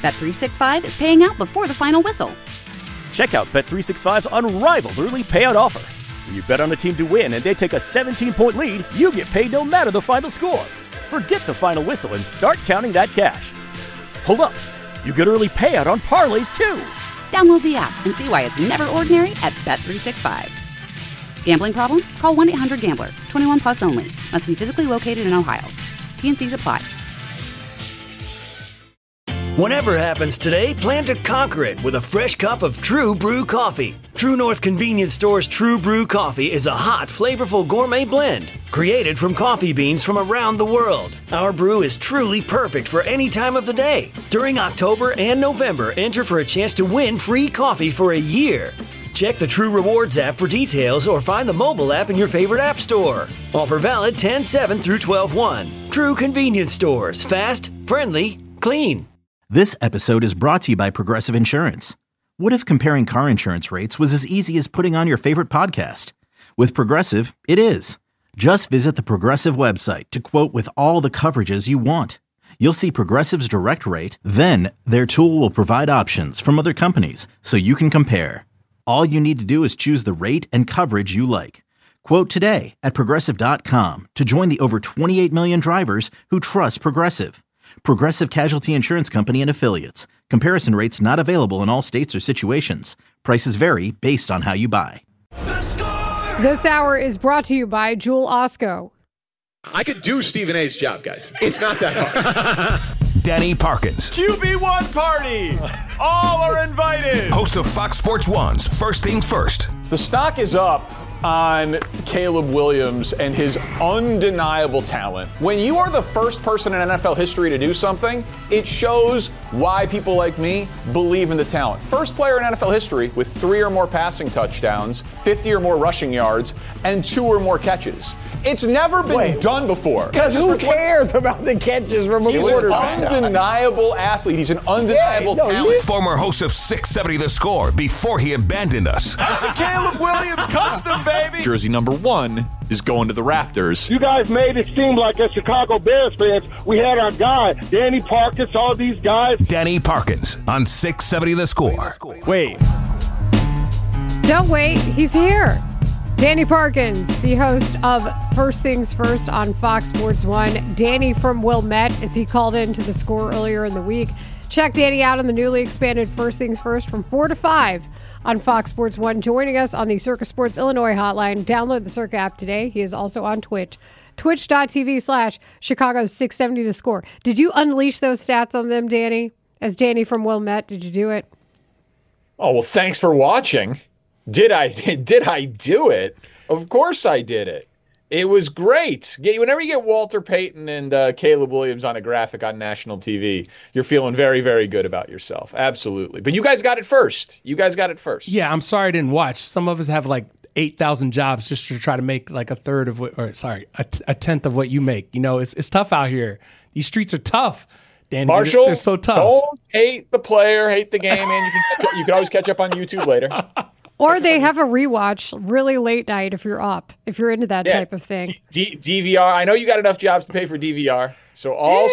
Bet365 is paying out before the final whistle. Check out Bet365's unrivaled early payout offer. When you bet on a team to win and they take a 17-point lead, you get paid no matter the final score. Forget the final whistle and start counting that cash. Hold up. You get early payout on parlays, too. Download the app and see why it's never ordinary at Bet365. Gambling problem? Call 1-800-GAMBLER. 21 plus only. Must be physically located in Ohio. T&Cs apply. Whatever happens today, plan to conquer it with a fresh cup of True Brew coffee. True North Convenience Store's True Brew coffee is a hot, flavorful gourmet blend created from coffee beans from around the world. Our brew is truly perfect for any time of the day. During October and November, enter for a chance to win free coffee for a year. Check the True Rewards app for details or find the mobile app in your favorite app store. Offer valid 10/7 through 12/1. True Convenience Stores. Fast, friendly, clean. This episode is brought to you by Progressive Insurance. What if comparing car insurance rates was as easy as putting on your favorite podcast? With Progressive, it is. Just visit the Progressive website to quote with all the coverages you want. You'll see Progressive's direct rate, then their tool will provide options from other companies so you can compare. All you need to do is choose the rate and coverage you like. Quote today at Progressive.com to join the over 28 million drivers who trust Progressive. Progressive Casualty Insurance Company and Affiliates. Comparison rates not available in all states or situations. Prices vary based on how you buy. This hour is brought to you by Jewel Osco. I could do Stephen A's job, guys. It's not that hard. Danny Parkins. QB1 party! All are invited! Host of Fox Sports 1's First Thing First. The stock is up on Caleb Williams and his undeniable talent. When you are the first person in NFL history to do something, it shows why people like me believe in the talent. First player in NFL history with 3 or more passing touchdowns, 50 or more rushing yards, and 2 or more catches. It's never been done before. Because who cares about the catches from a quarterback? He's an undeniable athlete. He's an undeniable talent. Former host of 670 The Score before he abandoned us. That's a Caleb Williams custom, baby! Jersey number 1 is going to the Raptors. You guys made it seem like as Chicago Bears fans, we had our guy, Danny Parkins, all these guys. Danny Parkins on 670 The Score. Wait. Don't wait, he's here. Danny Parkins, the host of First Things First on Fox Sports 1. Danny from Wilmette, as he called into the Score earlier in the week. Check Danny out on the newly expanded First Things First from 4 to 5 on Fox Sports 1. Joining us on the Circa Sports Illinois hotline. Download the Circa app today. He is also on Twitch. Twitch.tv/Chicago670 The Score. Did you unleash those stats on them, Danny? As Danny from Wilmette, did you do it? Oh, well, thanks for watching. Did I do it? Of course I did it. It was great. Whenever you get Walter Payton and Caleb Williams on a graphic on national TV, you're feeling very, very good about yourself. Absolutely. But you guys got it first. Yeah, I'm sorry I didn't watch. Some of us have like 8,000 jobs just to try to make like a tenth of what you make. You know, it's tough out here. These streets are tough. Danny, Marshall, they're so tough. Don't hate the player, hate the game, man. You can always catch up on YouTube later. Or they have a rewatch really late night if you're into that type of thing. DVR. I know you got enough jobs to pay for DVR. So all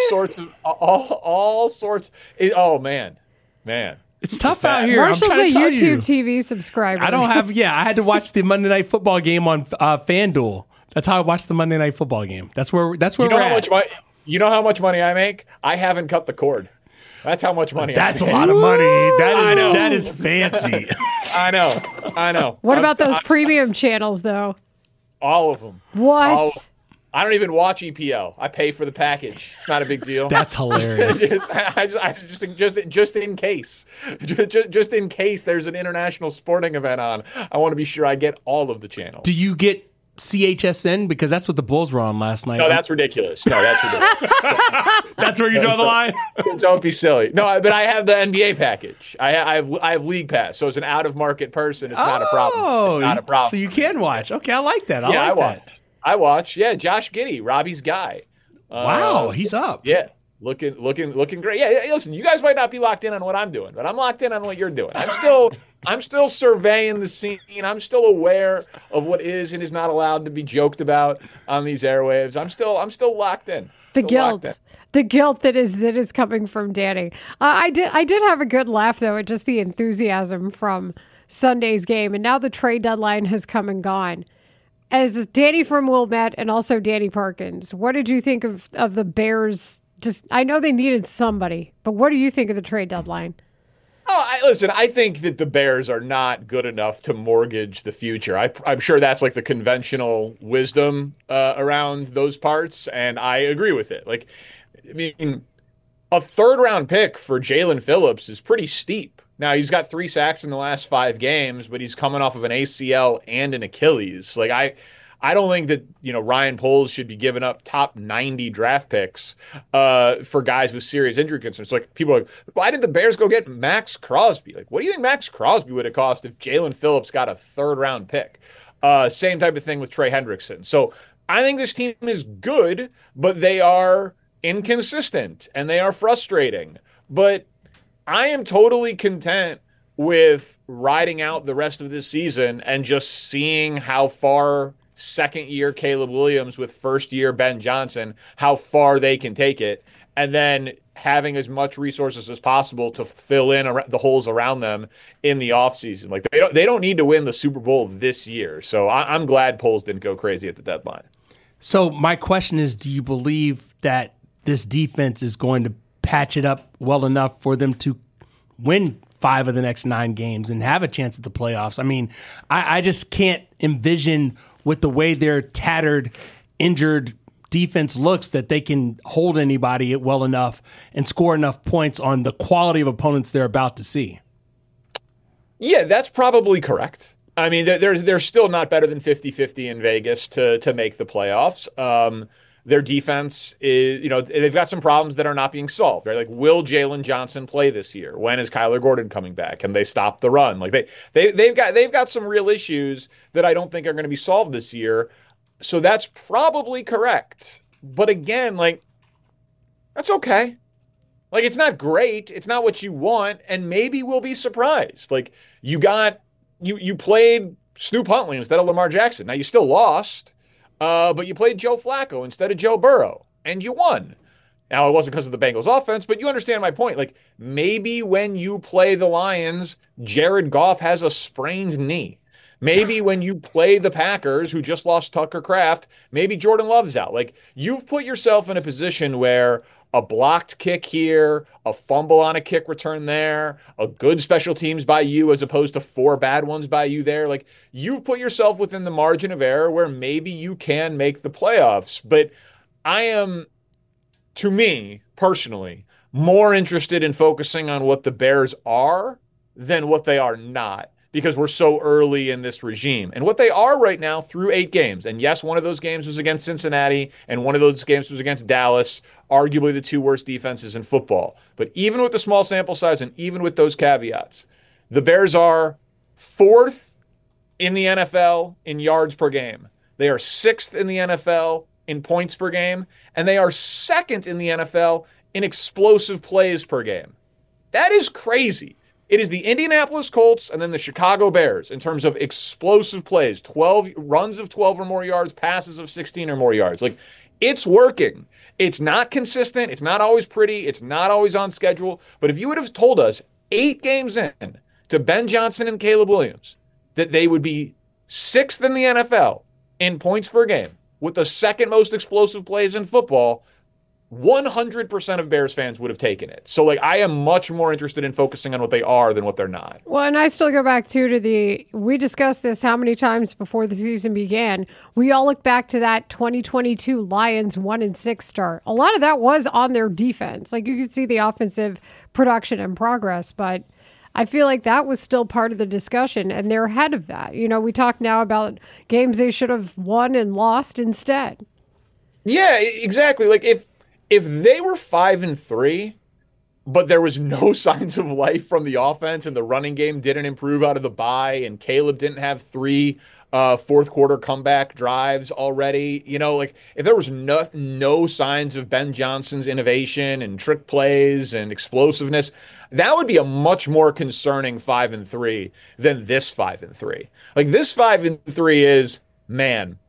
sorts. Oh man. It's tough out here. Marshall's a YouTube TV subscriber. I don't have. Yeah, I had to watch the Monday Night Football game on FanDuel. That's how I watched the Monday Night Football game. That's where we're at. You know how much money I make? I haven't cut the cord. That's how much money That's I make. a lot of money. That is fancy. I know. What about those premium channels, though? All of them. What? I don't even watch EPL. I pay for the package. It's not a big deal. That's hilarious. just in case. Just in case there's an international sporting event on, I want to be sure I get all of the channels. Do you get CHSN? Because that's what the Bulls were on last night. No, that's ridiculous. That's where you draw the line? Don't be silly. No, but I have the NBA package. I have League Pass. So as an out-of-market person, it's not a problem. It's not a problem. So you can watch. Okay, I like that. I watch. Yeah, Josh Giddey, Robbie's guy. Wow, he's up. Yeah, looking great. Yeah, listen, you guys might not be locked in on what I'm doing, but I'm locked in on what you're doing. I'm still surveying the scene. I'm still aware of what is and is not allowed to be joked about on these airwaves. I'm still locked in. The guilt. the guilt that is coming from Danny. I did have a good laugh though at just the enthusiasm from Sunday's game, and now the trade deadline has come and gone. As Danny from Wilmette and also Danny Parkins, what did you think of the Bears? I know they needed somebody, but what do you think of the trade deadline? Listen, I think that the Bears are not good enough to mortgage the future. I'm sure that's like the conventional wisdom around those parts, and I agree with it. Like, I mean, a third-round pick for Jalen Phillips is pretty steep. Now, he's got 3 sacks in the last 5 games, but he's coming off of an ACL and an Achilles. Like, I don't think that, Ryan Poles should be giving up top 90 draft picks for guys with serious injury concerns. Like, people are like, why did the Bears go get Max Crosby? Like, what do you think Max Crosby would have cost if Jalen Phillips got a third-round pick? Same type of thing with Trey Hendrickson. So I think this team is good, but they are inconsistent and they are frustrating. But I am totally content with riding out the rest of this season and just seeing how far second-year Caleb Williams with first-year Ben Johnson, how far they can take it, and then having as much resources as possible to fill in the holes around them in the offseason. Like, they don't need to win the Super Bowl this year. So I'm glad Poles didn't go crazy at the deadline. So my question is, do you believe that this defense is going to patch it up well enough for them to win 5 of the next 9 games and have a chance at the playoffs? I mean, I just can't envision with the way their tattered, injured defense looks that they can hold anybody well enough and score enough points on the quality of opponents they're about to see. Yeah, that's probably correct. I mean, they're still not better than 50-50 in Vegas to make the playoffs. Their defense is, they've got some problems that are not being solved, right? Like, will Jalen Johnson play this year? When is Kyler Gordon coming back? Can they stop the run? Like, they've got some real issues that I don't think are going to be solved this year. So that's probably correct. But again, like, that's okay. Like, it's not great. It's not what you want. And maybe we'll be surprised. Like, you played Snoop Huntley instead of Lamar Jackson. Now, you still lost. But you played Joe Flacco instead of Joe Burrow, and you won. Now, it wasn't because of the Bengals offense, but you understand my point. Like, maybe when you play the Lions, Jared Goff has a sprained knee. Maybe when you play the Packers, who just lost Tucker Kraft, maybe Jordan Love's out. Like, you've put yourself in a position where a blocked kick here, a fumble on a kick return there, a good special teams by you as opposed to 4 bad ones by you there. Like, you've put yourself within the margin of error where maybe you can make the playoffs. But I am, to me, personally, more interested in focusing on what the Bears are than what they are not, because we're so early in this regime. And what they are right now through 8 games, and yes, one of those games was against Cincinnati, and one of those games was against Dallas, arguably the 2 worst defenses in football. But even with the small sample size and even with those caveats, the Bears are 4th in the NFL in yards per game. They are 6th in the NFL in points per game, and they are 2nd in the NFL in explosive plays per game. That is crazy. It is the Indianapolis Colts and then the Chicago Bears in terms of explosive plays, 12 runs of 12 or more yards, passes of 16 or more yards. Like, it's working. It's not consistent. It's not always pretty. It's not always on schedule. But if you would have told us 8 games in to Ben Johnson and Caleb Williams that they would be 6th in the NFL in points per game with the 2nd most explosive plays in football, 100% of Bears fans would have taken it. So, like, I am much more interested in focusing on what they are than what they're not. Well, and I still go back to we discussed this how many times before the season began. We all look back to that 2022 Lions 1-6 start. A lot of that was on their defense. Like, you could see the offensive production and progress, but I feel like that was still part of the discussion, and they're ahead of that. We talk now about games they should have won and lost instead. Yeah, exactly. Like, if they were 5-3, but there was no signs of life from the offense and the running game didn't improve out of the bye and Caleb didn't have 3 fourth quarter comeback drives already, like, if there was no signs of Ben Johnson's innovation and trick plays and explosiveness, that would be a much more concerning 5-3 than this 5-3. Like, this 5-3 is, man,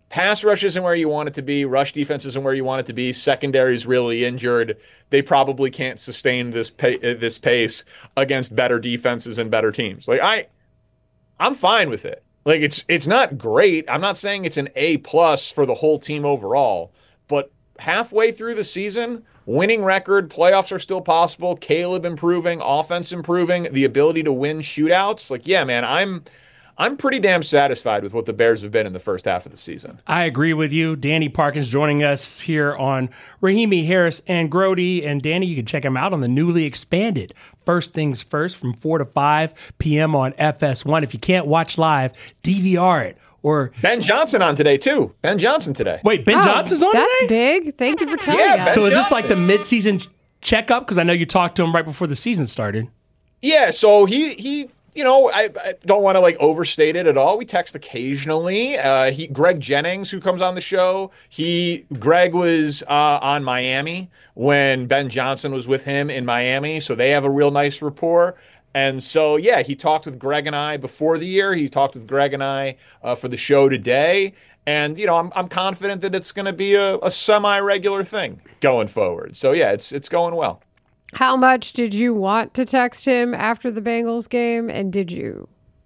pass rush isn't where you want it to be. Rush defense isn't where you want it to be. Secondary is really injured. They probably can't sustain this pace against better defenses and better teams. Like I'm fine with it. Like it's not great. I'm not saying it's an A+ for the whole team overall, but halfway through the season, winning record, playoffs are still possible. Caleb improving, offense improving, the ability to win shootouts. Like, yeah, man, I'm pretty damn satisfied with what the Bears have been in the first half of the season. I agree with you. Danny Parkins joining us here on Rahimi Harris and Grody. And Danny, you can check him out on the newly expanded First Things First from 4 to 5 p.m. on FS1. If you can't watch live, DVR it. Or Ben Johnson on today, too. Ben Johnson today. Wait, Ben Johnson's on that's today? Big. Thank you for telling us. So is this like the midseason checkup? Because I know you talked to him right before the season started. Yeah, so he you know, I don't want to like overstate it at all. We text occasionally. Greg Jennings, who comes on the show, Greg was on Miami when Ben Johnson was with him in Miami, so they have a real nice rapport. And so, yeah, he talked with Greg and I before the year. He talked with Greg and I for the show today. And, you know, I'm confident that it's going to be a semi-regular thing going forward. So, yeah, it's going well. How much did you want to text him after the Bengals game, and did you?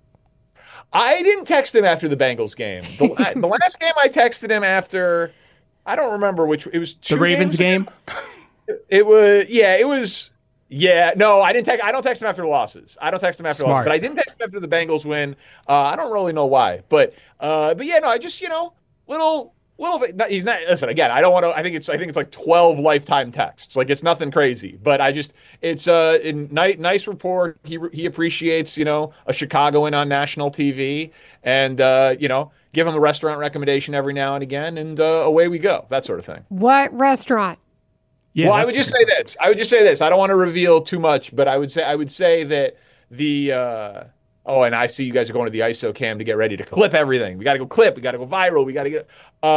I didn't text him after the Bengals game. The last game I texted him after, I don't remember which. It was the Ravens game? It was. Yeah, no, I didn't text. I don't text him after the losses. I don't text him after losses, but I didn't text him after the Bengals win. I don't really know why, but yeah, no, I just little. He's not. Listen, again, I don't want to. I think it's like 12 lifetime texts. Like, it's nothing crazy, but it's a nice rapport. He appreciates a Chicagoan on national TV, and give him a restaurant recommendation every now and again, and away we go. That sort of thing. What restaurant? Yeah, well, I would just say this. I don't want to reveal too much, but I would say that the and I see you guys are going to the ISO cam to get ready to clip everything. We got to go clip. We got to go viral. We got to get.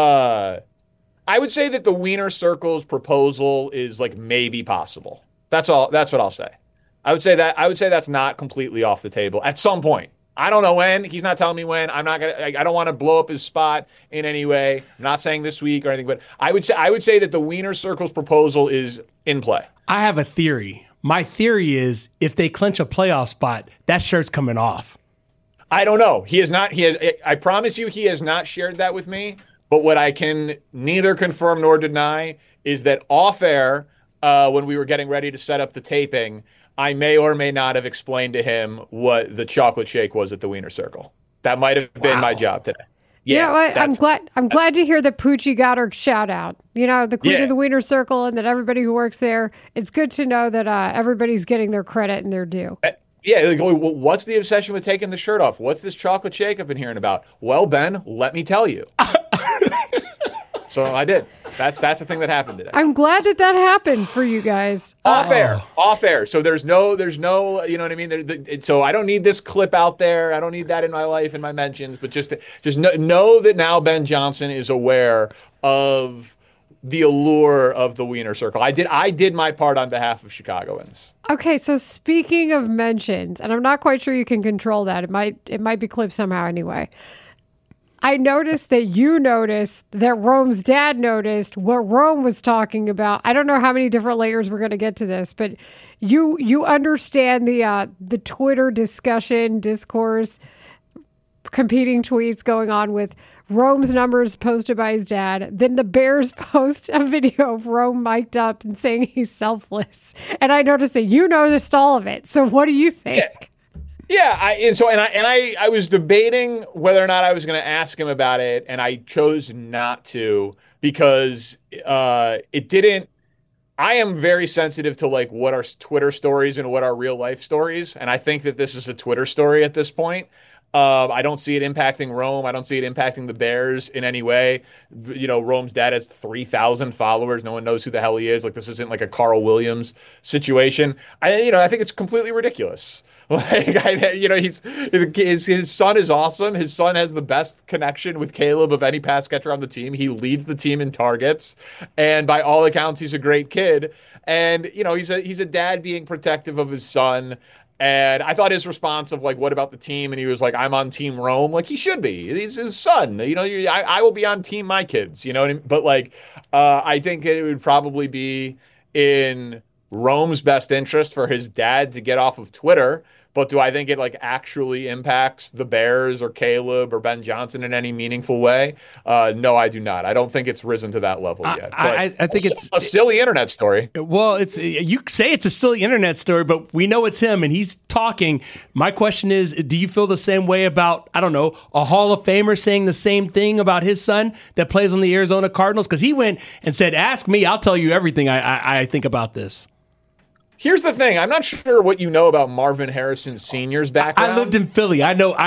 I would say that the Wiener Circle's proposal is like maybe possible. That's all. That's what I'll say. I would say that's not completely off the table at some point. I don't know when. He's not telling me when. I'm not gonna. I don't want to blow up his spot in any way. I'm not saying this week or anything, but I would say that the Wiener Circle's proposal is in play. I have a theory. My theory is if they clinch a playoff spot, that shirt's coming off. I don't know. He has not. I promise you, he has not shared that with me. But what I can neither confirm nor deny is that off air, when we were getting ready to set up the taping, I may or may not have explained to him what the chocolate shake was at the Wiener Circle. That might have been my job today. Yeah, you know what? I'm glad to hear that Poochie got her shout out. The queen of the Wiener Circle, and that everybody who works there. It's good to know that everybody's getting their credit and their due. Yeah, like, well, what's the obsession with taking the shirt off? What's this chocolate shake I've been hearing about? Well, Ben, let me tell you. So I did. That's the thing that happened today. I'm glad that happened for you guys. Off air. So there's no, you know what I mean? So I don't need this clip out there. I don't need that in my life, in my mentions, but just know that now Ben Johnson is aware of the allure of the Wiener Circle. I did my part on behalf of Chicagoans. Okay, so speaking of mentions, and I'm not quite sure you can control that. It might be clipped somehow anyway. I noticed that you noticed that Rome's dad noticed what Rome was talking about. I don't know how many different layers we're going to get to this, but you understand the Twitter discourse, competing tweets going on with Rome's numbers posted by his dad. Then the Bears post a video of Rome mic'd up and saying he's selfless. And I noticed that you noticed all of it. So what do you think? Yeah, I was debating whether or not I was going to ask him about it, and I chose not to because it didn't. I am very sensitive to like what are Twitter stories and what are real life stories, and I think that this is a Twitter story at this point. I don't see it impacting Rome. I don't see it impacting the Bears in any way. Rome's dad has 3,000 followers. No one knows who the hell he is. Like, this isn't like a Carl Williams situation. I think it's completely ridiculous. Like, his son is awesome. His son has the best connection with Caleb of any pass catcher on the team. He leads the team in targets, and by all accounts, he's a great kid. And he's a dad being protective of his son. And I thought his response of like, what about the team? And he was like, I'm on Team Rome. Like he should be. He's his son. I will be on Team my kids. You know what I mean? But like, I think it would probably be in Rome's best interest for his dad to get off of Twitter. But do I think it like actually impacts the Bears or Caleb or Ben Johnson in any meaningful way? No, I do not. I don't think it's risen to that level yet. I think it's a silly internet story. Well, you say it's a silly internet story, but we know it's him and he's talking. My question is, do you feel the same way about, I don't know, a Hall of Famer saying the same thing about his son that plays on the Arizona Cardinals? Because he went and said, ask me, I'll tell you everything I think about this. Here's the thing. I'm not sure what you know about Marvin Harrison Sr.'s background. I lived in Philly. I know,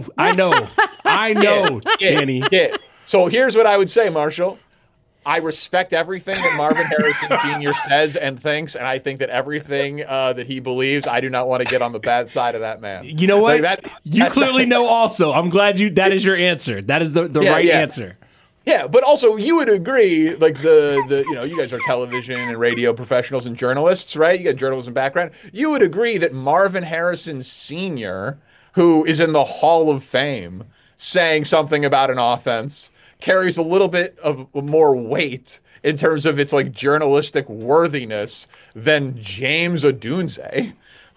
Danny. Yeah. So here's what I would say, Marshall. I respect everything that Marvin Harrison Sr. says and thinks, and I think that everything that he believes, I do not want to get on the bad side of that man. You know what? Like, you clearly know also. I'm glad that is your answer. That is the right answer. Yeah, but also you would agree, like you guys are television and radio professionals and journalists, right? You got journalism background. You would agree that Marvin Harrison Sr., who is in the Hall of Fame, saying something about an offense carries a little bit of more weight in terms of its like journalistic worthiness than James Odunze.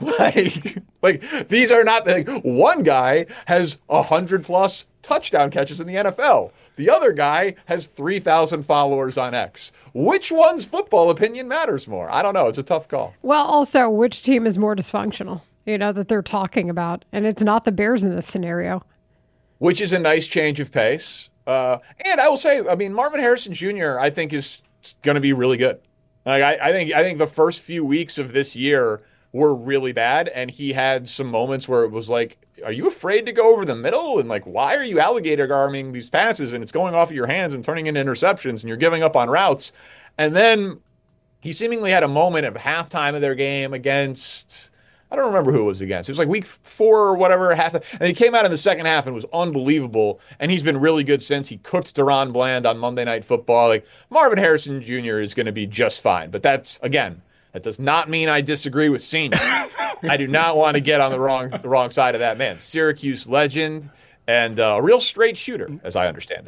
Like these are not like one guy has 100+ touchdown catches in the NFL. The other guy has 3,000 followers on X. Which one's football opinion matters more? I don't know. It's a tough call. Well, also, which team is more dysfunctional, that they're talking about? And it's not the Bears in this scenario. Which is a nice change of pace. And I will say, I mean, Marvin Harrison Jr., I think, is going to be really good. Like I think the first few weeks of this year were really bad, and he had some moments where it was like, are you afraid to go over the middle? And like, why are you alligator arming these passes and it's going off of your hands and turning into interceptions and you're giving up on routes? And then he seemingly had a moment at halftime of their game against, I don't remember who it was against. It was like week 4 or whatever, halftime. And he came out in the second half and was unbelievable. And he's been really good since. He cooked Deron Bland on Monday Night Football. Like Marvin Harrison Jr. is going to be just fine. But that does not mean I disagree with Senior. I do not want to get on the wrong side of that man. Syracuse legend and a real straight shooter, as I understand it.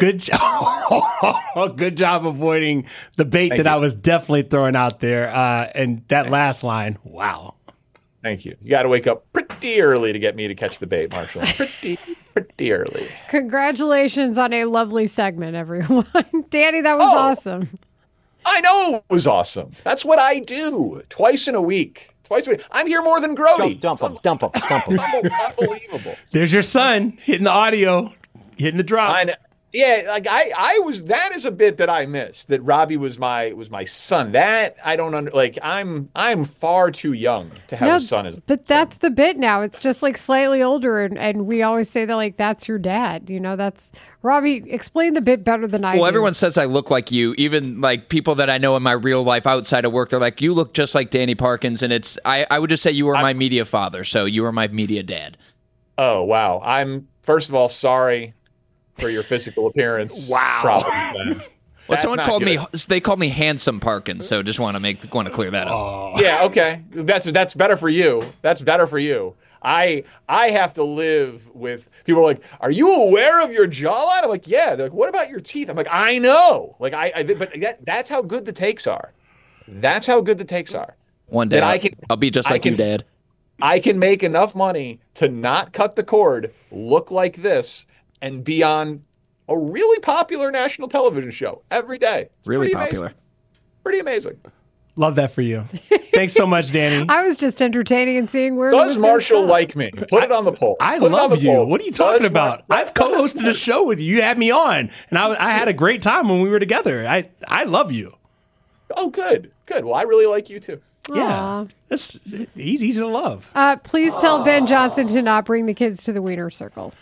Good job avoiding the bait I was definitely throwing out there. And that last line, wow. Thank you. You got to wake up pretty early to get me to catch the bait, Marshall. Pretty early. Congratulations on a lovely segment, everyone. Danny, that was awesome. I know it was awesome. That's what I do twice a week. I'm here more than Grody. Dump him. Unbelievable. There's your son hitting the audio, hitting the drops. Yeah, like I was. That is a bit that I missed. That Robbie was my son. That I don't I'm far too young to have a son. But that's the bit now. It's just like slightly older, and we always say that like that's your dad. That's Robbie. Explain the bit better than I do. Well, everyone says I look like you. Even like people that I know in my real life outside of work, they're like, you look just like Danny Parkins. And I would just say you were my media father, so you were my media dad. Oh wow! I'm first of all sorry for your physical appearance. Wow. Well, someone called me. They called me handsome Parkins, so just want to clear that up. Yeah, okay. That's better for you. That's better for you. I have to live with people like, are you aware of your jawline? I'm like, yeah. They're like, what about your teeth? I'm like, I know. Like but that's how good the takes are. That's how good the takes are. One day I'll be just like you, Dad. I can make enough money to not cut the cord, look like this, and be on a really popular national television show every day. It's really popular. Amazing. Pretty amazing. Love that for you. Thanks so much, Danny. I was just entertaining and seeing where it was. Does Marshall like me? Put it on the poll. I love you. What are you talking about? I've co-hosted a show with you. You had me on, and I had a great time when we were together. I love you. Oh, good. Well, I really like you too. Yeah. He's easy to love. Please tell Ben Johnson to not bring the kids to the Wiener Circle.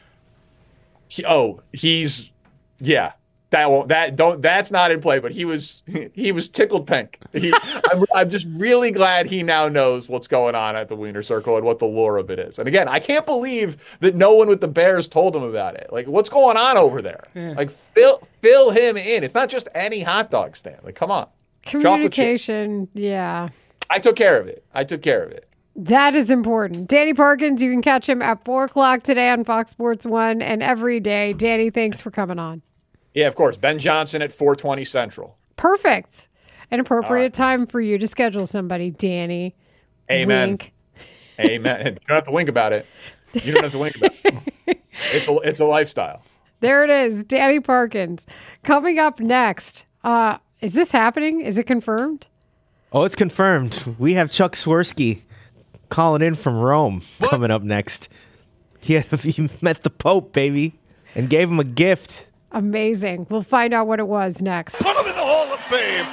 That's not in play, but he was tickled pink. I'm just really glad he now knows what's going on at the Wiener Circle and what the lure of it is. And again, I can't believe that no one with the Bears told him about it. Like, what's going on over there? Yeah. Like, fill him in. It's not just any hot dog stand. Like, come on. Communication, yeah. I took care of it. That is important. Danny Parkins, you can catch him at 4 o'clock today on Fox Sports 1 and every day. Danny, thanks for coming on. Yeah, of course. Ben Johnson at 4:20 Central. Perfect. An appropriate time for you to schedule somebody, Danny. Amen. Wink. Amen. You don't have to wink about it. You don't have to wink about it. It's a lifestyle. There it is. Danny Parkins. Coming up next. Is this happening? Is it confirmed? Oh, it's confirmed. We have Chuck Swirsky calling in from Rome coming up next. He met the Pope, baby, and gave him a gift. Amazing. We'll find out what it was next. Put him in the Hall of Fame.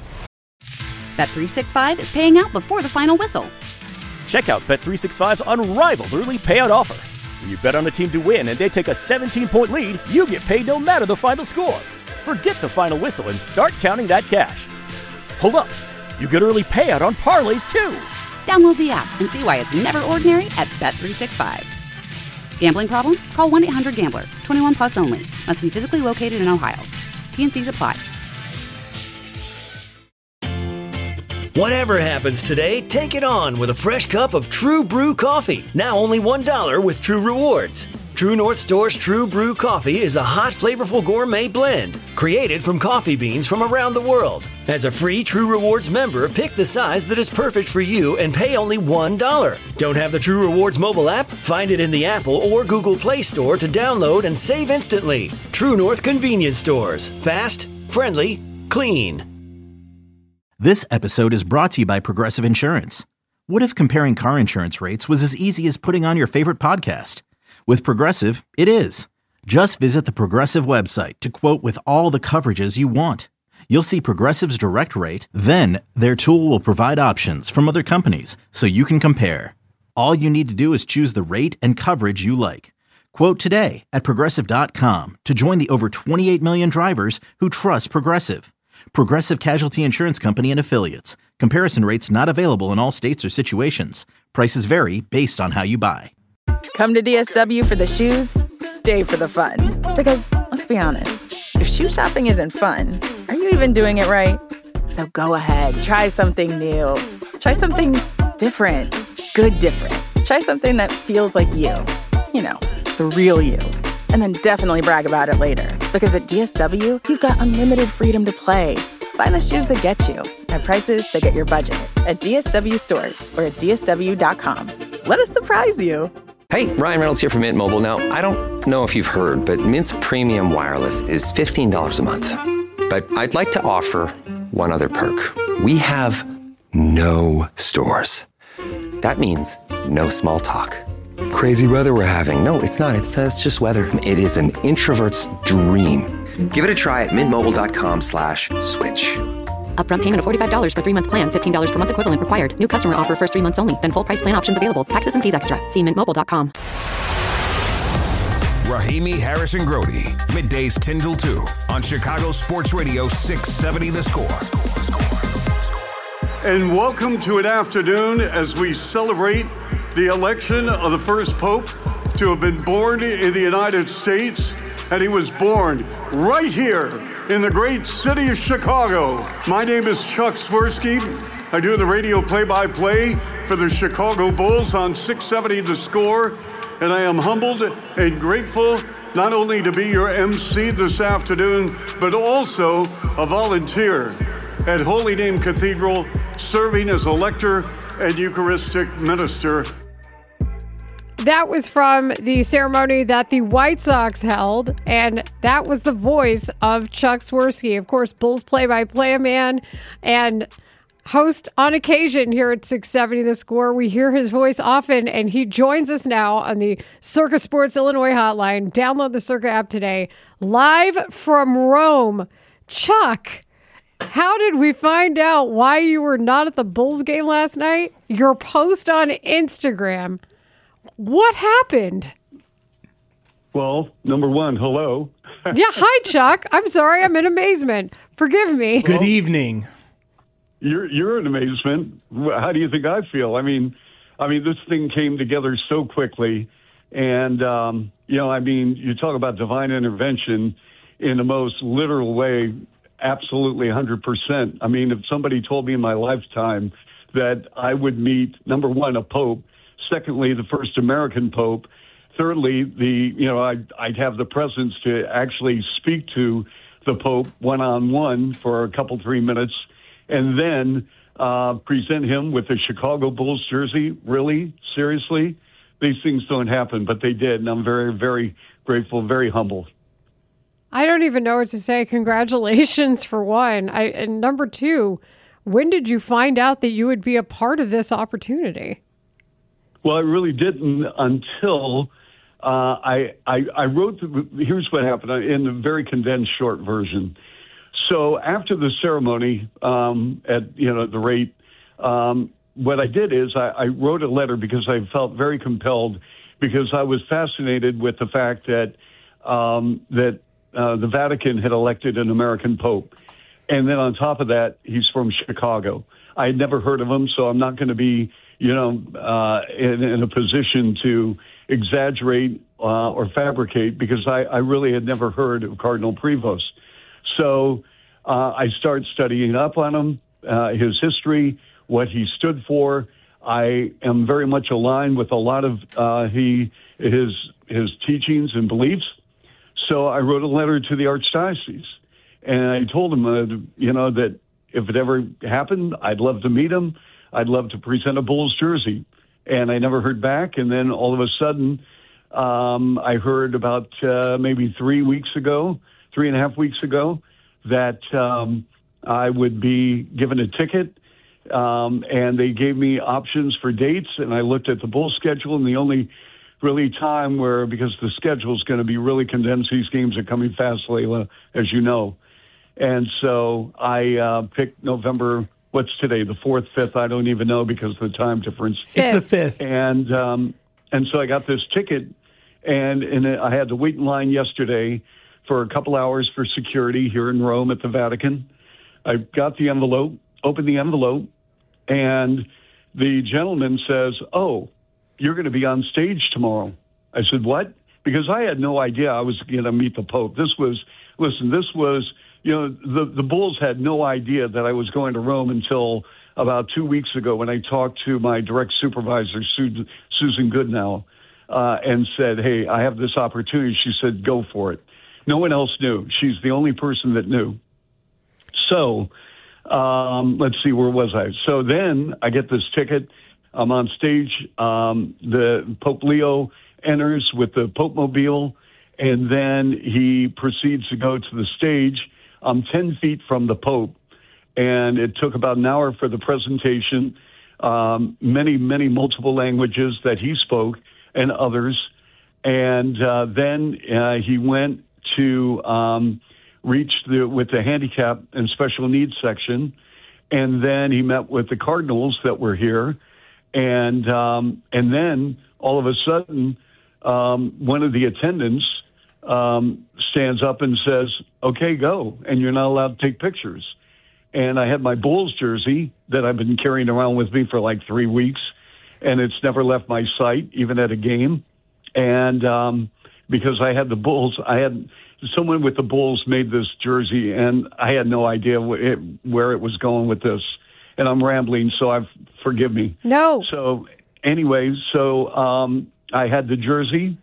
Bet365 is paying out before the final whistle. Check out Bet365's unrivaled early payout offer. When you bet on a team to win and they take a 17-point lead, you get paid no matter the final score. Forget the final whistle and start counting that cash. Hold up. You get early payout on parlays, too. Download the app and see why it's never ordinary at Bet365. Gambling problem? Call 1-800-GAMBLER. 21 plus only. Must be physically located in Ohio. T&Cs apply. Whatever happens today, take it on with a fresh cup of True Brew coffee. Now only $1 with True Rewards. True North Store's True Brew coffee is a hot, flavorful gourmet blend created from coffee beans from around the world. As a free True Rewards member, pick the size that is perfect for you and pay only $1. Don't have the True Rewards mobile app? Find it in the Apple or Google Play Store to download and save instantly. True North Convenience Stores. Fast, friendly, clean. This episode is brought to you by Progressive Insurance. What if comparing car insurance rates was as easy as putting on your favorite podcast? With Progressive, it is. Just visit the Progressive website to quote with all the coverages you want. You'll see Progressive's direct rate, then their tool will provide options from other companies so you can compare. All you need to do is choose the rate and coverage you like. Quote today at Progressive.com to join the over 28 million drivers who trust Progressive. Progressive Casualty Insurance Company and Affiliates. Comparison rates not available in all states or situations. Prices vary based on how you buy. Come to DSW for the shoes, stay for the fun. Because, let's be honest, if shoe shopping isn't fun, are you even doing it right? So go ahead, try something new. Try something different. Good different. Try something that feels like you. You know, the real you. And then definitely brag about it later. Because at DSW, you've got unlimited freedom to play. Find the shoes that get you at prices that get your budget at DSW stores or at DSW.com. Let us surprise you. Hey, Ryan Reynolds here from Mint Mobile. Now, I don't know if you've heard, but Mint's premium wireless is $15 a month. But I'd like to offer one other perk. We have no stores. That means no small talk. Crazy weather we're having. No, it's not. It's just weather. It is an introvert's dream. Give it a try at mintmobile.com/switch. Upfront payment of $45 for 3-month plan. $15 per month equivalent required. New customer offer first 3 months only. Then full price plan options available. Taxes and fees extra. See mintmobile.com. Rahimi, Harrison, Grody. Middays 10 till 2 on Chicago Sports Radio 670 The Score. And welcome to an afternoon as we celebrate the election of the first pope to have been born in the United States. And he was born right here in the great city of Chicago. My name is Chuck Swirsky. I do the radio play-by-play for the Chicago Bulls on 670 The Score. And I am humbled and grateful not only to be your MC this afternoon, but also a volunteer at Holy Name Cathedral, serving as a lector and Eucharistic minister. That was from the ceremony that the White Sox held, and that was the voice of Chuck Swirsky. Of course, Bulls play-by-play man and host on occasion here at 670 The Score. We hear his voice often, and he joins us now on the Circa Sports Illinois hotline. Download the Circa app today. Live from Rome. Chuck, how did we find out why you were not at the Bulls game last night? Your post on Instagram. What happened? Well, number one, hello. Yeah, hi, Chuck. I'm sorry. I'm in amazement. Forgive me. Good evening. You're in amazement. How do you think I feel? I mean, this thing came together so quickly. And, you talk about divine intervention in the most literal way, absolutely 100%. I mean, if somebody told me in my lifetime that I would meet, number one, a pope, secondly, the first American pope, thirdly, I'd have the presence to actually speak to the pope one-on-one for a couple, 3 minutes, and then present him with the Chicago Bulls jersey. Really? Seriously? These things don't happen, but they did, and I'm very, very grateful, very humble. I don't even know what to say. Congratulations, for one. And number two, when did you find out that you would be a part of this opportunity? Well, I really didn't until I wrote. Here's what happened in a very condensed, short version. So after the ceremony at the rate, what I did is I wrote a letter because I felt very compelled, because I was fascinated with the fact that the Vatican had elected an American pope. And then on top of that, he's from Chicago. I had never heard of him, so I'm not going to be, in a position to exaggerate or fabricate, because I really had never heard of Cardinal Prevost. So I started studying up on him, his history, what he stood for. I am very much aligned with a lot of his teachings and beliefs. So I wrote a letter to the Archdiocese, and I told him, that if it ever happened, I'd love to meet him. I'd love to present a Bulls jersey. And I never heard back. And then all of a sudden, I heard about maybe 3.5 weeks ago, that I would be given a ticket. And they gave me options for dates. And I looked at the Bulls schedule, and the only really time where, because the schedule is going to be really condensed, these games are coming fast, Layla, as you know. And so I picked November, what's today, the 4th, 5th? I don't even know because of the time difference. It's the 5th. And so I got this ticket, and I had to wait in line yesterday for a couple hours for security here in Rome at the Vatican. I got the envelope, opened the envelope, and the gentleman says, "Oh, you're going to be on stage tomorrow." I said, "What?" Because I had no idea I was going to meet the Pope. This was, the Bulls had no idea that I was going to Rome until about 2 weeks ago, when I talked to my direct supervisor, Susan Goodnow, and said, "Hey, I have this opportunity." She said, "Go for it." No one else knew. She's the only person that knew. So let's see, where was I? So then I get this ticket. I'm on stage. The Pope Leo enters with the Pope Mobile, and then he proceeds to go to the stage. I'm 10 feet from the Pope, and it took about an hour for the presentation. Many multiple languages that he spoke, and others. And then he went to reach with the handicap and special needs section, and then he met with the Cardinals that were here. And then all of a sudden, one of the attendants stands up and says, "Okay, go," and you're not allowed to take pictures. And I had my Bulls jersey that I've been carrying around with me for like 3 weeks, and it's never left my sight, even at a game. And because I had the Bulls, I had someone with the Bulls made this jersey, and I had no idea where it was going with this. And I'm rambling, so forgive me. No. So anyway, I had the jersey,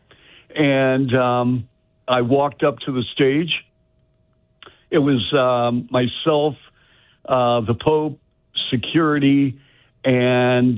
and I walked up to the stage. It was myself, the Pope, security, and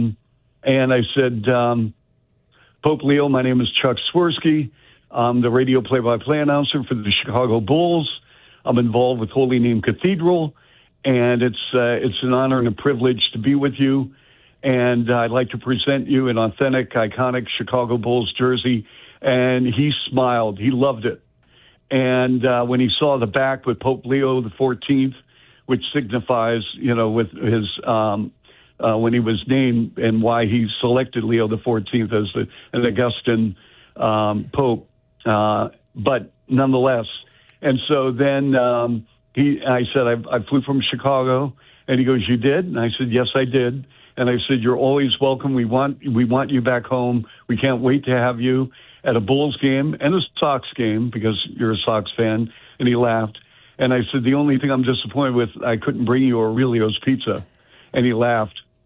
I said, "Pope Leo, my name is Chuck Swirsky. I'm the radio play-by-play announcer for the Chicago Bulls. I'm involved with Holy Name Cathedral, and it's an honor and a privilege to be with you. And I'd like to present you an authentic, iconic Chicago Bulls jersey." And he smiled. He loved it. And when he saw the back with Pope Leo the 14th, which signifies, with his when he was named and why he selected Leo the 14th as an Augustan Pope, but nonetheless. And so then I said, I flew from Chicago, and he goes, "You did?" And I said, "Yes, I did." And I said, "You're always welcome. We want you back home. We can't wait to have you at a Bulls game and a Sox game, because you're a Sox fan." And he laughed. And I said, "The only thing I'm disappointed with, I couldn't bring you Aurelio's pizza." And he laughed.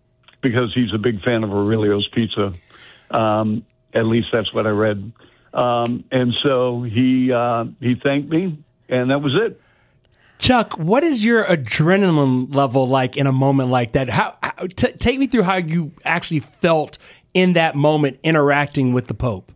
because he's a big fan of Aurelio's Pizza. At least that's what I read. And so he thanked me, and that was it. Chuck, what is your adrenaline level like in a moment like that? Take me through how you actually felt in that moment interacting with the Pope.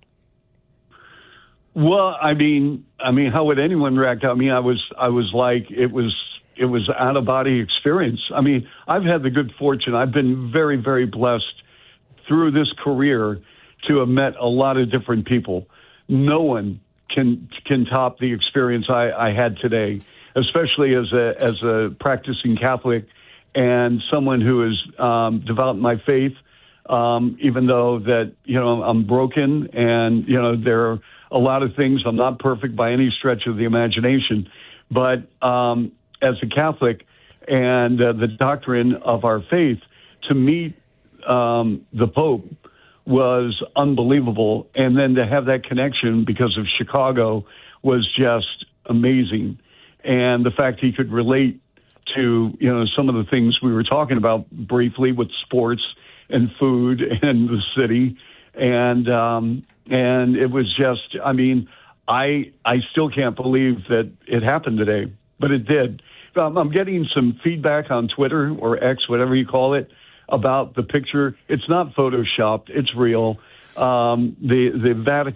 Well, I mean, how would anyone react? I mean, I was like, it was out of body experience. I mean, I've had the good fortune. I've been very, very blessed through this career to have met a lot of different people. No one can top the experience I had today, especially as a practicing Catholic and someone who has developed my faith. Even though that, I'm broken and, there are a lot of things. I'm not perfect by any stretch of the imagination. But as a Catholic and the doctrine of our faith, to meet the Pope was unbelievable. And then to have that connection because of Chicago was just amazing. And the fact he could relate to, some of the things we were talking about briefly with sports and food and the city. And it was just, I still can't believe that it happened today, but it did. I'm getting some feedback on Twitter or X, whatever you call it, about the picture. It's not photoshopped. It's real. The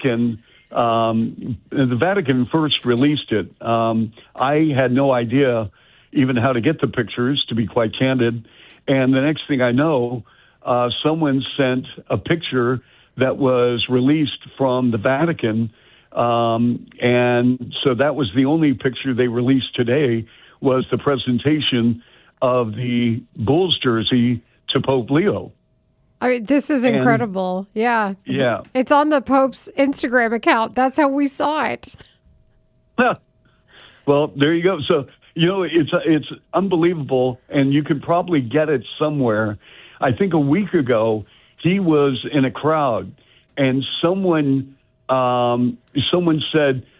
Vatican first released it. I had no idea even how to get the pictures, to be quite candid. And the next thing I know, someone sent a picture that was released from the Vatican. And so that was the only picture they released today, was the presentation of the Bulls jersey to Pope Leo. This is incredible. Yeah. It's on the Pope's Instagram account. That's how we saw it. Well, there you go. So, it's unbelievable, and you could probably get it somewhere. I think a week ago, he was in a crowd, and someone said,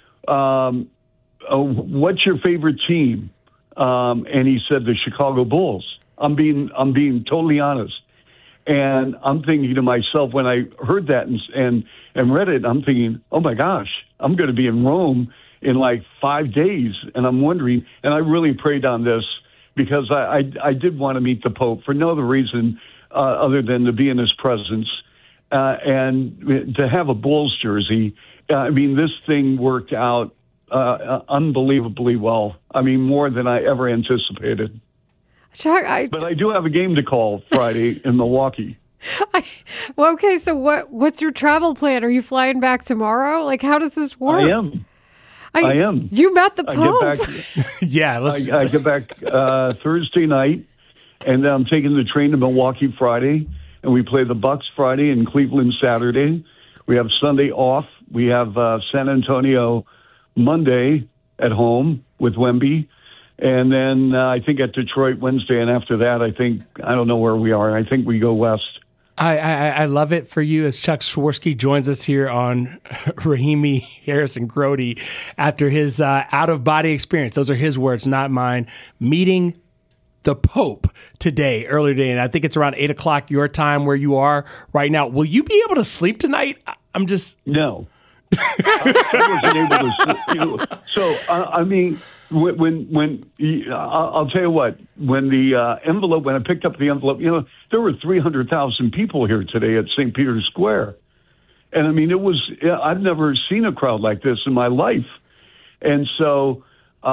"What's your favorite team?" And he said the Chicago Bulls. I'm being totally honest, and I'm thinking to myself when I heard that and read it, I'm thinking, "Oh my gosh, I'm going to be in Rome in like 5 days," and I'm wondering. And I really prayed on this because I did want to meet the Pope for no other reason other than to be in his presence and to have a Bulls jersey. This thing worked out unbelievably well. More than I ever anticipated. Chuck, but I do have a game to call Friday in Milwaukee. Okay, so what's your travel plan? Are you flying back tomorrow? Like, how does this work? I am. You met the Pope. I get back Thursday night, and then I'm taking the train to Milwaukee Friday, and we play the Bucks Friday and Cleveland Saturday. We have Sunday off. We have San Antonio Monday at home with Wemby. And then I think at Detroit Wednesday, and after that, I don't know where we are. I think we go west. I love it for you as Chuck Swirsky joins us here on Rahimi Harrison Grody after his out-of-body experience. Those are his words, not mine. Meeting the Pope today, earlier today, and I think it's around 8 o'clock your time where you are right now. Will you be able to sleep tonight? No. I wasn't able to sleep. So, when I'll tell you what, when I picked up the envelope, there were 300,000 people here today at St. Peter's Square. And I've never seen a crowd like this in my life. And so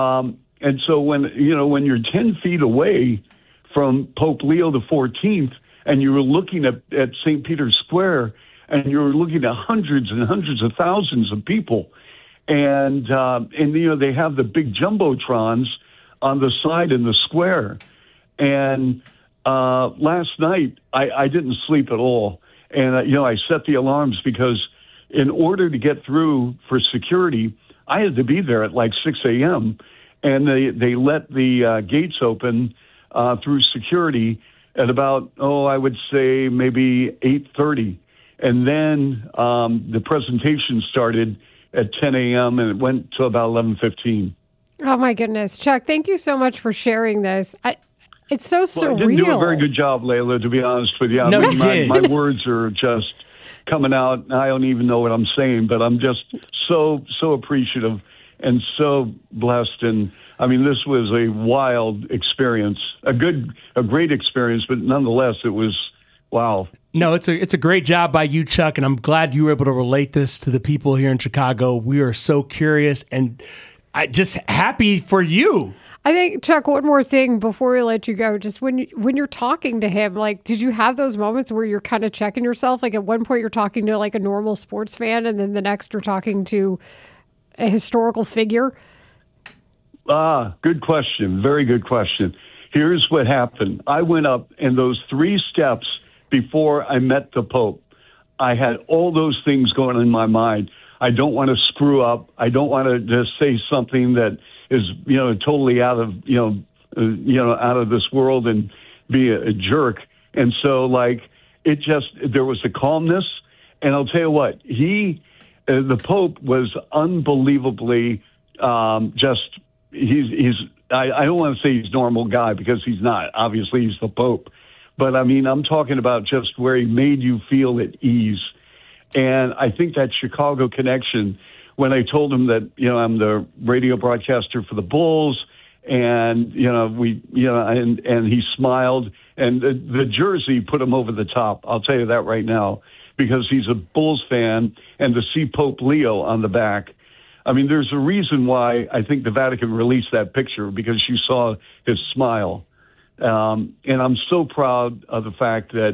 when you're 10 feet away from Pope Leo XIV and you were looking at St. Peter's Square and you were looking at hundreds and hundreds of thousands of people, and they have the big jumbotrons on the side in the square. And last night I didn't sleep at all, and I set the alarms because in order to get through for security, I had to be there at like 6 a.m. and they let the gates open through security at about I would say maybe 8:30. And then the presentation started at 10 a.m. and it went to about 11:15. Oh, my goodness. Chuck, thank you so much for sharing this. It's so surreal. I didn't do a very good job, Layla, to be honest with you. No, you did. My words are just coming out. I don't even know what I'm saying, but I'm just so appreciative and so blessed. And I mean, this was a wild experience, a great experience, but nonetheless, it was wow. No, it's a great job by you, Chuck, and I'm glad you were able to relate this to the people here in Chicago. We are so curious and just happy for you. I think, Chuck, one more thing before we let you go. Just when you're talking to him, like, did you have those moments where you're kind of checking yourself? Like, at one point you're talking to like a normal sports fan, and then the next you're talking to a historical figure? Good question. Very good question. Here's what happened. I went up, and those 3 steps before I met the Pope, I had all those things going in my mind. I don't want to screw up. I don't want to just say something that is, totally out of, out of this world and be a jerk. And so, there was a calmness. And I'll tell you what, the Pope was unbelievably I don't want to say he's a normal guy because he's not. Obviously, he's the Pope. But, I mean, I'm talking about just where he made you feel at ease. And I think that Chicago connection, when I told him that, I'm the radio broadcaster for the Bulls, and, and he smiled, and the jersey put him over the top. I'll tell you that right now, because he's a Bulls fan, and to see Pope Leo on the back. I mean, there's a reason why I think the Vatican released that picture, because you saw his smile. And I'm so proud of the fact that,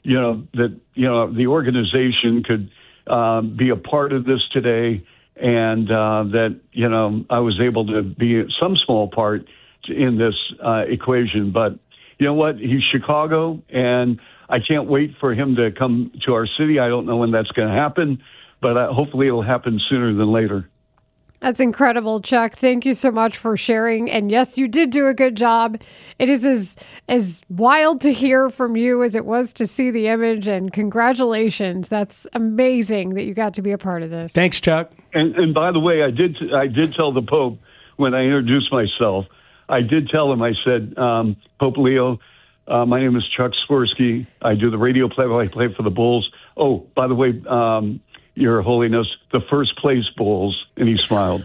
the organization could be a part of this today, and that, I was able to be some small part in this equation. But you know what? He's Chicago, and I can't wait for him to come to our city. I don't know when that's going to happen, but hopefully it'll happen sooner than later. That's incredible, Chuck. Thank you so much for sharing. And yes, you did do a good job. It is as wild to hear from you as it was to see the image. And congratulations. That's amazing that you got to be a part of this. Thanks, Chuck. And by the way, I did tell the Pope when I introduced myself, I did tell him, I said, Pope Leo, my name is Chuck Swirsky. I do the radio play-by-play for the Bulls. Oh, by the way, Your Holiness, the first place Bulls, and he smiled.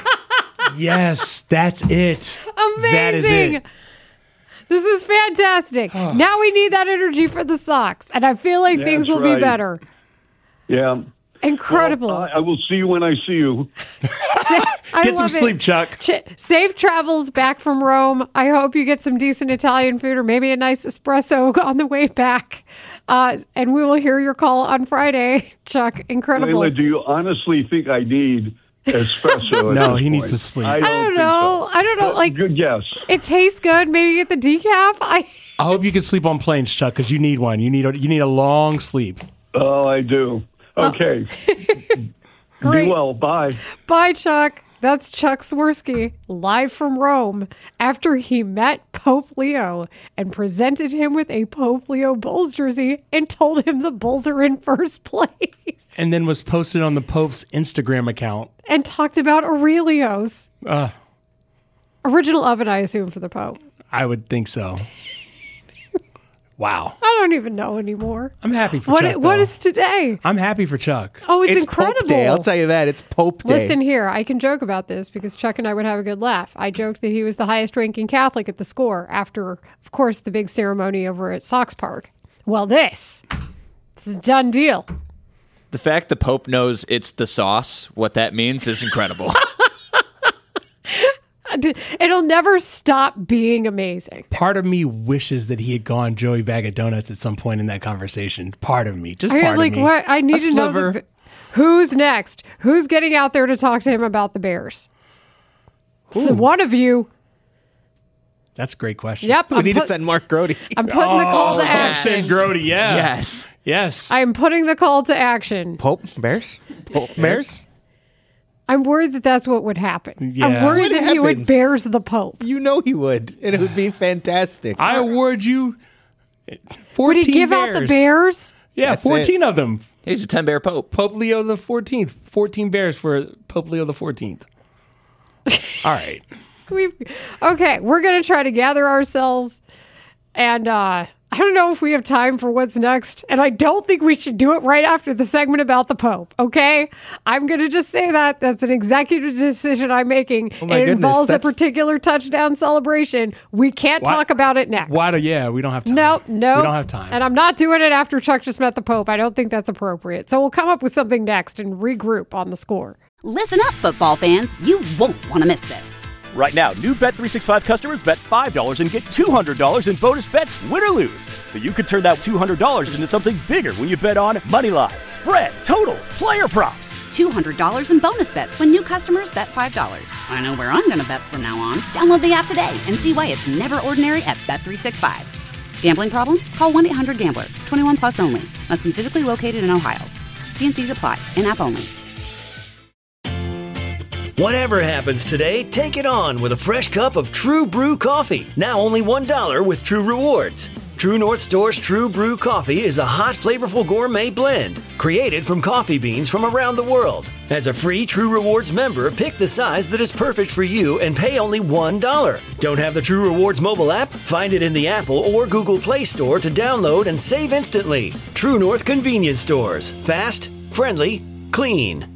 Yes, that's it. Amazing. That is it. This is fantastic. Now we need that energy for the Sox, and I feel like things will be better. Yeah. Incredible. Well, I will see you when I see you. Get some sleep, Chuck. Safe travels back from Rome. I hope you get some decent Italian food or maybe a nice espresso on the way back. And we will hear your call on Friday, Chuck. Incredible. Layla, do you honestly think I need espresso? No, he needs to sleep. I don't know. So. I don't know. Like, good guess. It tastes good. Maybe get the decaf. I hope you can sleep on planes, Chuck, because you need one. You need a long sleep. Oh, I do. Okay. Great. Be well. Bye. Bye, Chuck. That's Chuck Swirsky, live from Rome, after he met Pope Leo and presented him with a Pope Leo Bulls jersey and told him the Bulls are in first place. And then was posted on the Pope's Instagram account. And talked about Aurelio's. Original oven, I assume, for the Pope. I would think so. Wow. I don't even know anymore. I'm happy for Chuck. What is today? I'm happy for Chuck. Oh, it's incredible. Pope Day. I'll tell you that. It's Pope Day. Listen here, I can joke about this because Chuck and I would have a good laugh. I joked that he was the highest ranking Catholic at the score after, of course, the big ceremony over at Sox Park. Well, this is a done deal. The fact the Pope knows it's the sauce, what that means, is incredible. It'll never stop being amazing. Part of me wishes that he had gone Joey Bag of Donuts at some point in that conversation. Part of me. Just part of me. What? I need to know who's next. Who's getting out there to talk to him about the Bears? So one of you. That's a great question. Yep. We need to send Mark Grody. I'm putting the call to action. Send Grody, yeah. Yes. Yes. I'm putting the call to action. Pope Bears? Pope Bears? I'm worried that that's what would happen. Yeah. I'm worried that he would Bears the Pope. You know he would, and it would be fantastic. I award you 14 Would he give bears. out the Bears? Yeah, That's 14 of them. He's a 10-bear Pope. Pope Leo the 14th. 14 bears for Pope Leo the 14th. All right. Okay, we're going to try to gather ourselves. And I don't know if we have time for what's next, and I don't think we should do it right after the segment about the Pope, okay? I'm going to just say that. That's an executive decision I'm making. It involves a particular touchdown celebration. We can't talk about it next. Why? Yeah, we don't have time. No. We don't have time. And I'm not doing it after Chuck just met the Pope. I don't think that's appropriate. So we'll come up with something next and regroup on the score. Listen up, football fans. You won't want to miss this. Right now, new Bet365 customers bet $5 and get $200 in bonus bets, win or lose. So you could turn that $200 into something bigger when you bet on moneyline, spread, totals, player props. $200 in bonus bets when new customers bet $5. I know where I'm going to bet from now on. Download the app today and see why it's never ordinary at Bet365. Gambling problem? Call 1-800-GAMBLER. 21 plus only. Must be physically located in Ohio. T&Cs apply. In-app only. Whatever happens today, take it on with a fresh cup of True Brew coffee. Now only $1 with True Rewards. True North Store's True Brew coffee is a hot, flavorful gourmet blend created from coffee beans from around the world. As a free True Rewards member, pick the size that is perfect for you and pay only $1. Don't have the True Rewards mobile app? Find it in the Apple or Google Play Store to download and save instantly. True North Convenience Stores. Fast, friendly, clean.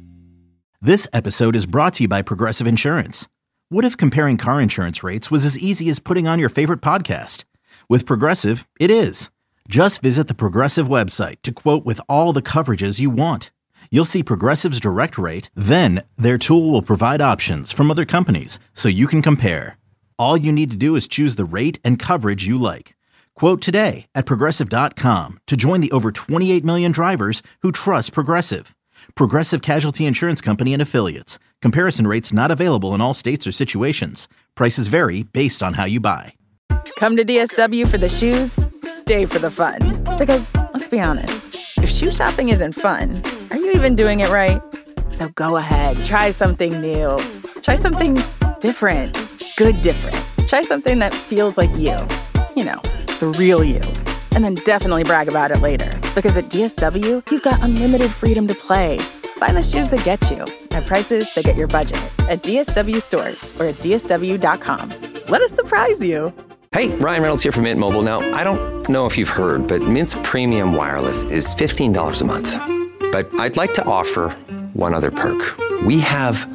This episode is brought to you by Progressive Insurance. What if comparing car insurance rates was as easy as putting on your favorite podcast? With Progressive, it is. Just visit the Progressive website to quote with all the coverages you want. You'll see Progressive's direct rate, then their tool will provide options from other companies so you can compare. All you need to do is choose the rate and coverage you like. Quote today at Progressive.com to join the over 28 million drivers who trust Progressive. Progressive Casualty Insurance Company and Affiliates. Comparison rates not available in all states or situations. Prices vary based on how you buy. Come to DSW for the shoes, stay for the fun. Because, let's be honest, if shoe shopping isn't fun, are you even doing it right? So go ahead, try something new. Try something different. Good different. Try something that feels like you. You know, the real you. And then definitely brag about it later. Because at DSW, you've got unlimited freedom to play. Find the shoes that get you at prices that get your budget at DSW stores or at DSW.com. Let us surprise you. Hey, Ryan Reynolds here from Mint Mobile. Now, I don't know if you've heard, but Mint's premium wireless is $15 a month. But I'd like to offer one other perk. We have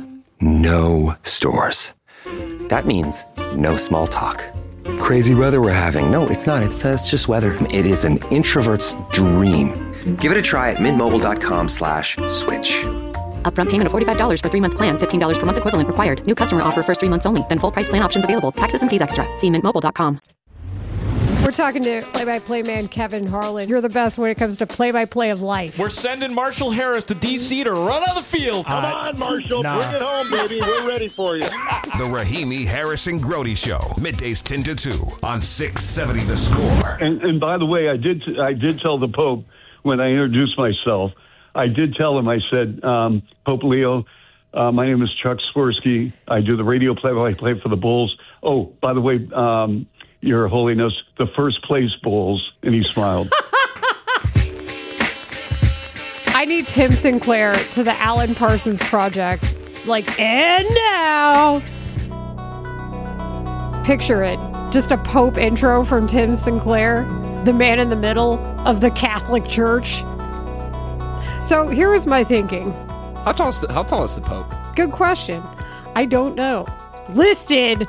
no stores. That means no small talk. Crazy weather we're having. No, it's not. It's just weather. It is an introvert's dream. Give it a try at mintmobile.com/switch. Upfront payment of $45 for 3-month plan. $15 per month equivalent required. New customer offer first 3 months only. Then full price plan options available. Taxes and fees extra. See mintmobile.com. We're talking to play-by-play man Kevin Harlan. You're the best when it comes to play-by-play of life. We're sending Marshall Harris to D.C. to run on the field. Come on, Marshall. Bring it home, baby. We're ready for you. The Rahimi Harrison Grody Show. Middays 10 to 2 on 670 The Score. And by the way, I did tell the Pope when I introduced myself, I did tell him, I said, Pope Leo, my name is Chuck Swirsky. I do the radio play-by-play for the Bulls. Oh, by the way, Your Holiness, the first place Bulls. And he smiled. I need Tim Sinclair to the Alan Parsons Project. And now. Picture it. Just a Pope intro from Tim Sinclair, the man in the middle of the Catholic Church. So here was my thinking. How tall is the Pope? Good question. I don't know. Listed.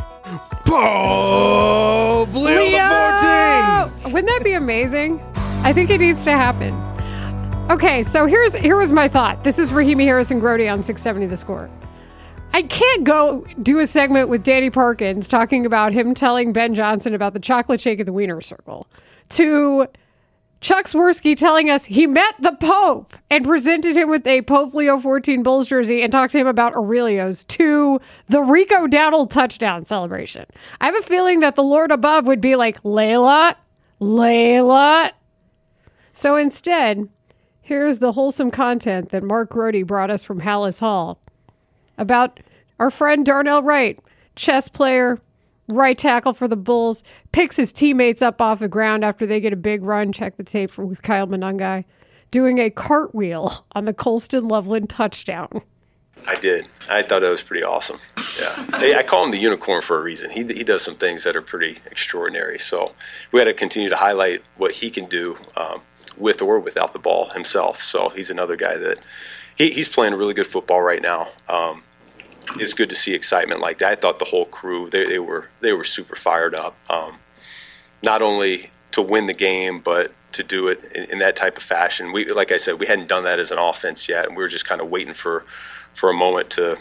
Pope Leo XIV. Wouldn't that be amazing? I think it needs to happen. Okay, so here was my thought. This is Rahimi Harrison Grody on 670 The Score. I can't go do a segment with Danny Parkins talking about him telling Ben Johnson about the chocolate shake at the Wiener Circle to Chuck Swirsky telling us he met the Pope and presented him with a Pope Leo XIV Bulls jersey and talked to him about Aurelio's, to the Rico Dowdle touchdown celebration. I have a feeling that the Lord above would be like, Layla. So instead, here's the wholesome content that Mark Grody brought us from Hallis Hall about our friend Darnell Wright, chess player, right tackle for the Bulls, picks his teammates up off the ground after they get a big run. Check the tape with Kyle Monangai doing a cartwheel on the Colston Loveland touchdown. I did. I thought that was pretty awesome. Yeah, I call him the unicorn for a reason. He does some things that are pretty extraordinary. So we had to continue to highlight what he can do with or without the ball himself. So he's another guy that he's playing really good football right now. It's good to see excitement like that. I thought the whole crew they were super fired up. Not only to win the game, but to do it in that type of fashion. We, like I said, we hadn't done that as an offense yet, and we were just kind of waiting for a moment to,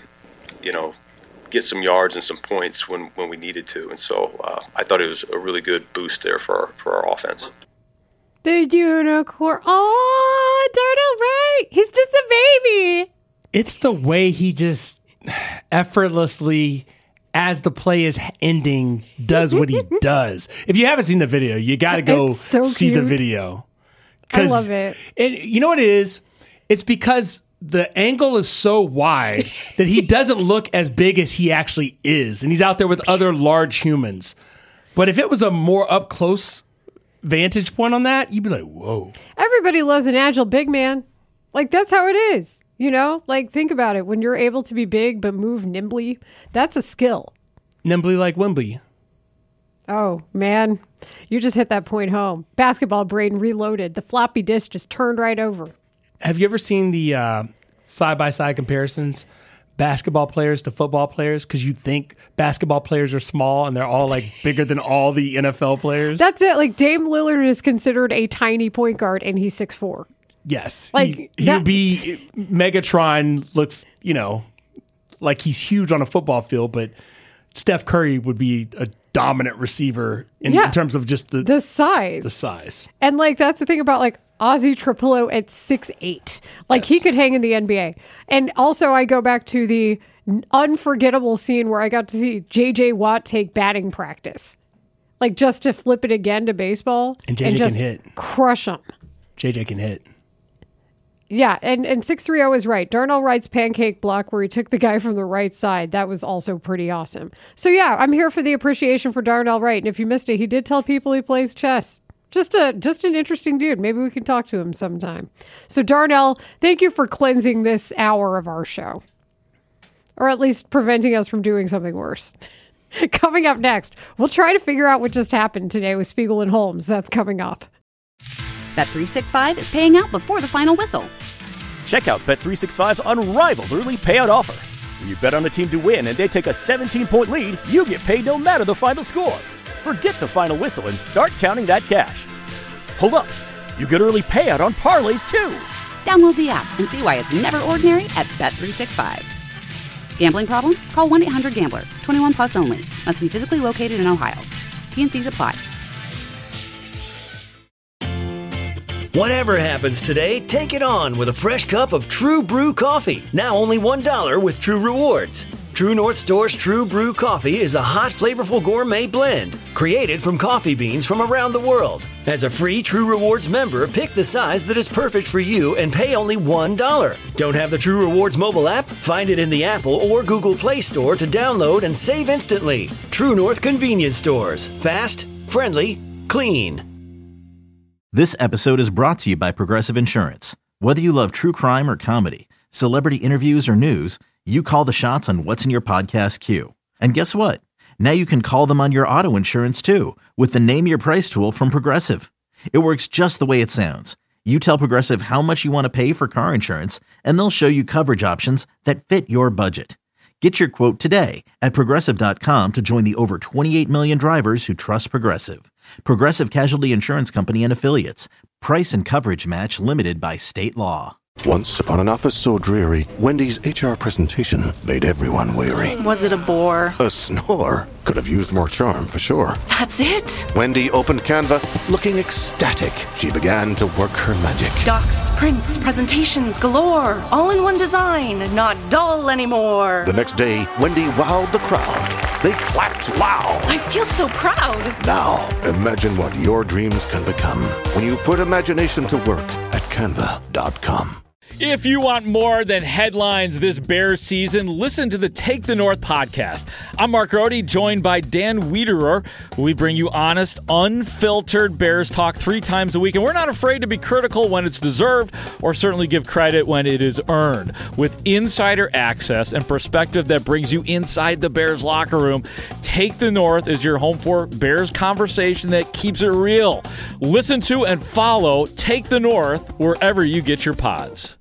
get some yards and some points when we needed to. And so I thought it was a really good boost there for our offense. The unicorn. Oh, Darnell Wright. He's just a baby. It's the way he just effortlessly, as the play is ending, does what he does. If you haven't seen the video, you got to go see the video. I love it. And you know what it is? It's because the angle is so wide that he doesn't look as big as he actually is. And he's out there with other large humans. But if it was a more up close vantage point on that, you'd be like, whoa. Everybody loves an agile big man. Like, that's how it is. Like, think about it. When you're able to be big but move nimbly, that's a skill. Nimbly like Wembley. Oh, man. You just hit that point home. Basketball brain reloaded. The floppy disk just turned right over. Have you ever seen the side-by-side comparisons, basketball players to football players? Because you think basketball players are small and they're all like bigger than all the NFL players. That's it. Like, Dame Lillard is considered a tiny point guard and he's 6'4". Yes. Like he would be Megatron looks, like he's huge on a football field, but Steph Curry would be a dominant receiver in terms of just the size. The size. And like that's the thing about like Ozzy Trapillo at 6'8". Like he could hang in the NBA. And also I go back to the unforgettable scene where I got to see JJ Watt take batting practice. Like just to flip it again to baseball. And JJ just can hit. Crush him. JJ can hit. Yeah, and 630 is right. Darnell Wright's pancake block where he took the guy from the right side, that was also pretty awesome. So yeah, I'm here for the appreciation for Darnell Wright. And if you missed it, he did tell people he plays chess. Just an interesting dude. Maybe we can talk to him sometime. So Darnell, thank you for cleansing this hour of our show. Or at least preventing us from doing something worse. Coming up next, we'll try to figure out what just happened today with Spiegel and Holmes. That's coming up. Bet365 is paying out before the final whistle. Check out Bet365's unrivaled early payout offer. When you bet on a team to win and they take a 17-point lead, you get paid no matter the final score. Forget the final whistle and start counting that cash. Hold up. You get early payout on parlays too. Download the app and see why it's never ordinary at Bet365. Gambling problem? Call 1-800-GAMBLER. 21 plus only. Must be physically located in Ohio. T&Cs apply. Whatever happens today, take it on with a fresh cup of True Brew coffee. Now only $1 with True Rewards. True North Store's True Brew coffee is a hot, flavorful gourmet blend created from coffee beans from around the world. As a free True Rewards member, pick the size that is perfect for you and pay only $1. Don't have the True Rewards mobile app? Find it in the Apple or Google Play Store to download and save instantly. True North Convenience Stores. Fast, friendly, clean. This episode is brought to you by Progressive Insurance. Whether you love true crime or comedy, celebrity interviews or news, you call the shots on what's in your podcast queue. And guess what? Now you can call them on your auto insurance too with the Name Your Price tool from Progressive. It works just the way it sounds. You tell Progressive how much you want to pay for car insurance, and they'll show you coverage options that fit your budget. Get your quote today at Progressive.com to join the over 28 million drivers who trust Progressive. Progressive Casualty Insurance Company and Affiliates. Price and coverage match limited by state law. Once upon an office so dreary, Wendy's HR presentation made everyone weary. Was it a bore? A snore. Could have used more charm, for sure. That's it? Wendy opened Canva, looking ecstatic. She began to work her magic. Docs, prints, presentations galore. All in one design, not dull anymore. The next day, Wendy wowed the crowd. They clapped loud. I feel so proud. Now, imagine what your dreams can become when you put imagination to work at Canva.com. If you want more than headlines this Bears season, listen to the Take the North podcast. I'm Mark Grody, joined by Dan Wiederer. We bring you honest, unfiltered Bears talk 3 times a week, and we're not afraid to be critical when it's deserved or certainly give credit when it is earned. With insider access and perspective that brings you inside the Bears locker room, Take the North is your home for Bears conversation that keeps it real. Listen to and follow Take the North wherever you get your pods.